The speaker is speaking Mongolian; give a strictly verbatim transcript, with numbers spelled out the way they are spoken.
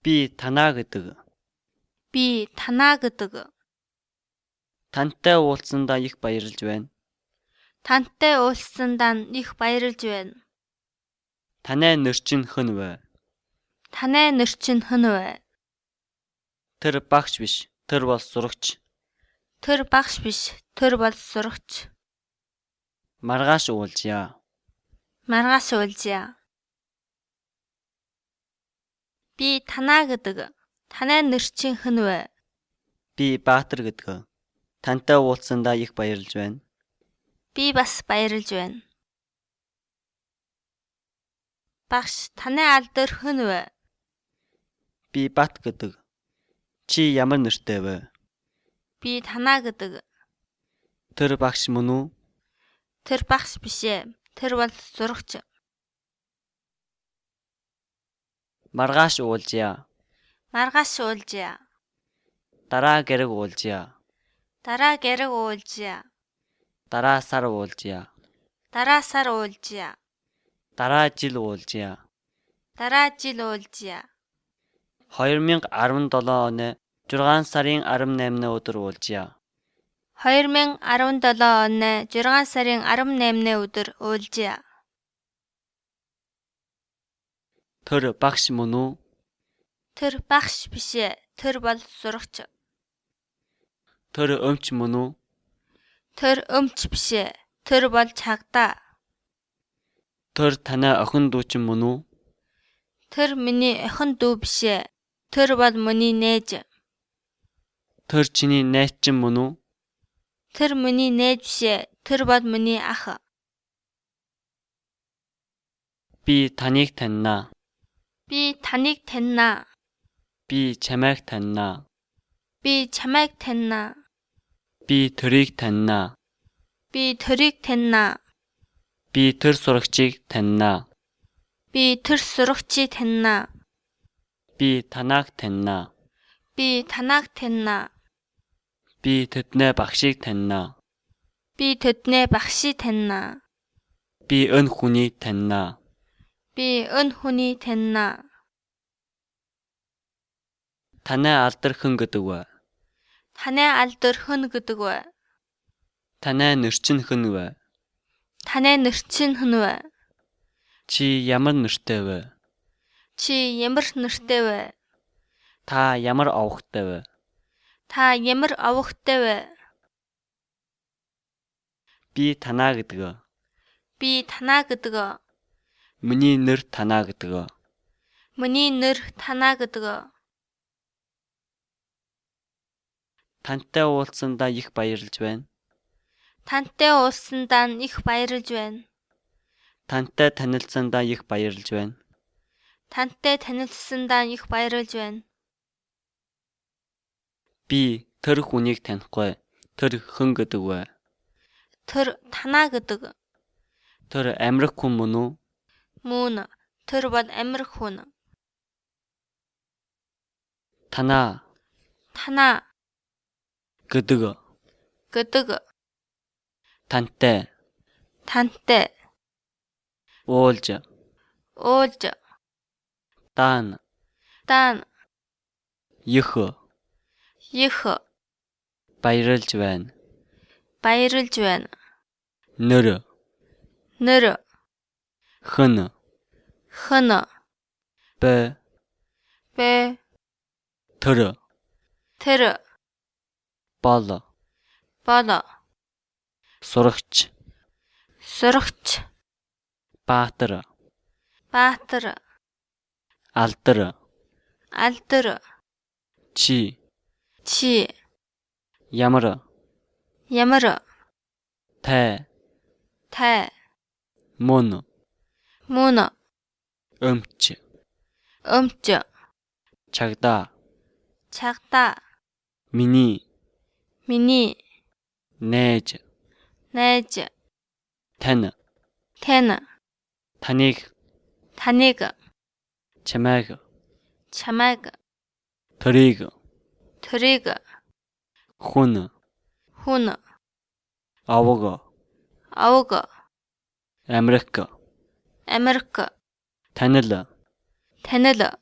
Би танаа гэдэг. Би танаа гэдэг. Тантай уулзсандаа их баярлж байна. Тантай уулзсандаа их баярлж байна. Танай нэр чинь хэн вэ? Танай нэр чинь хэн вэ? Тэр багш биш. Тэр бол сурагч. Тэр багш биш. Тэр бол сурагч. Маргааш уулзъя. Маргааш уулзъя. Би танаа гэдэг. Танай нэр чинь хэн вэ? Би Баатар гэдэг. Тантай уулзсандаа их баярлж байна. Би бас баярлж байна. Багш, танай алдар хэн вэ? Би Бат гэдэг. Чи ямар нэртэй вэ? Би танаа гэдэг. Тэр багш мөн үү? Тэр багш биш ээ. Тэр бол сурагч. Маргааш уулзъя. Маргааш уулзъя. Дараа гэрэг уулзъя. Дараа гэрэг уулзъя. Дараа сар уулзъя. Дараа сар уулзъя. Дараа жил уулзъя. Дараа жил уулзъя. две тысячи десятый оны зургаан сарын десятнаймны өдөр уулзъя. две тысячи десятый оны зургаан сарын десятнаймны өдөр уулзъя. Тэр багш мөн үү? Тэр багш биш ээ. Тэр бол сурагч. Тэр өмч мөн үү? Тэр өмч биш ээ. Тэр бол чагдаа. Тэр танай охин дүү чинь мөн үү? Тэр миний охин дүү биш ээ. Тэр бол миний нээж. Тэр чиний найз чинь мөн үү? Тэр миний нээж биш ээ. Тэр бол миний ах. Би таныг таньнаа. Би таныг таньнаа. Би чамайг таньнаа. Би чамайг таньнаа. Би тэрийг таньнаа. Би тэрийг таньнаа. Би тэр сурагчийг таньнаа. Би тэр сурагчийг таньнаа. Би танааг таньнаа. Би танааг таньнаа. Би тэдний багшийг таньнаа. Би тэдний багшийг таньнаа. Би өн хүнийг таньнаа. Би өн хүний таньнаа. Танай алдар хэн гэдэг вэ? Танай алдар хэн гэдэг вэ? Танай нэр чинь хэн вэ? Танай нэр чинь хэн вэ? Чи ямар нэртэй вэ? Чи ямар нэртэй вэ? Та ямар овогтой вэ? Та ямар овогтой вэ? Би танаа гэдэг. Би танаа гэдэг. Миний нэр танаа гэдэг. Миний нэр танаа гэдэг. Тантай уулзсандаа их баярлж байна. Тантай уулзсандаа их баярлж байна. Тантай танилцсандаа их баярлж байна. Тантай танилцсандаа их баярлж байна. Би тэр хүнийг танихгүй. Тэр хэн гэдэг вэ? Тэр танаа гэдэг. Тэр Америк хүн мөн үү? Мөн. Тэр бол Америк хүн. Танаа. Танаа гэдэг. гэдэг. Тантай. Тантай. Уулж. Уулж. Даан. Даан. Их. Их. Баярлж байна. Баярлж байна. Нэр. Нэр. Хэн. Хэн. Б. Б. Тэр. Тэр. Бол. Бол. Сурагч. Сурагч. Баатар. Баатар. Алдар. Алдар. Чи. Чи. Ямар. Ямар. Тай. Тай. Мөн. Мөн. Өмч. Өмч. Чагдаа. Чагдаа. Миний. Миний. Нээж. Нээж. Тань. Тань. Таныг. Таныг. Чамайг. Чамайг. Тэрийг. Тэрийг. Хүн. Хүн. Авог. Авог. Америк. Америк. Танил. Танил.